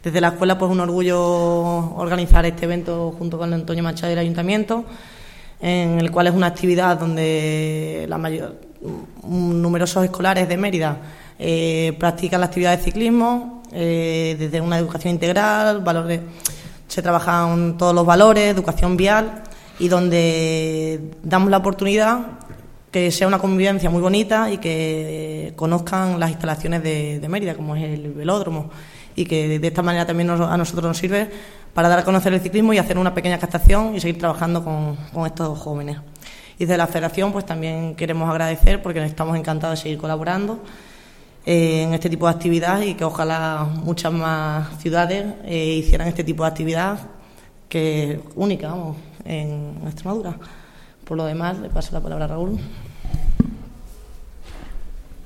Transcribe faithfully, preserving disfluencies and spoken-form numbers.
Desde la escuela, pues un orgullo organizar este evento junto con Antonio Machado y el Ayuntamiento, en el cual es una actividad donde la mayor, numerosos escolares de Mérida eh, practican la actividad de ciclismo, eh, desde una educación integral, valores, se trabajan todos los valores, educación vial, y donde damos la oportunidad que sea una convivencia muy bonita y que conozcan las instalaciones de, de Mérida, como es el velódromo, y que de esta manera también nos, a nosotros nos sirve para dar a conocer el ciclismo y hacer una pequeña captación y seguir trabajando con, con estos jóvenes. Y desde la Federación pues también queremos agradecer, porque estamos encantados de seguir colaborando eh, en este tipo de actividad, y que ojalá muchas más ciudades eh, hicieran este tipo de actividad, que es única, vamos, en Extremadura. Por lo demás, le paso la palabra a Raúl.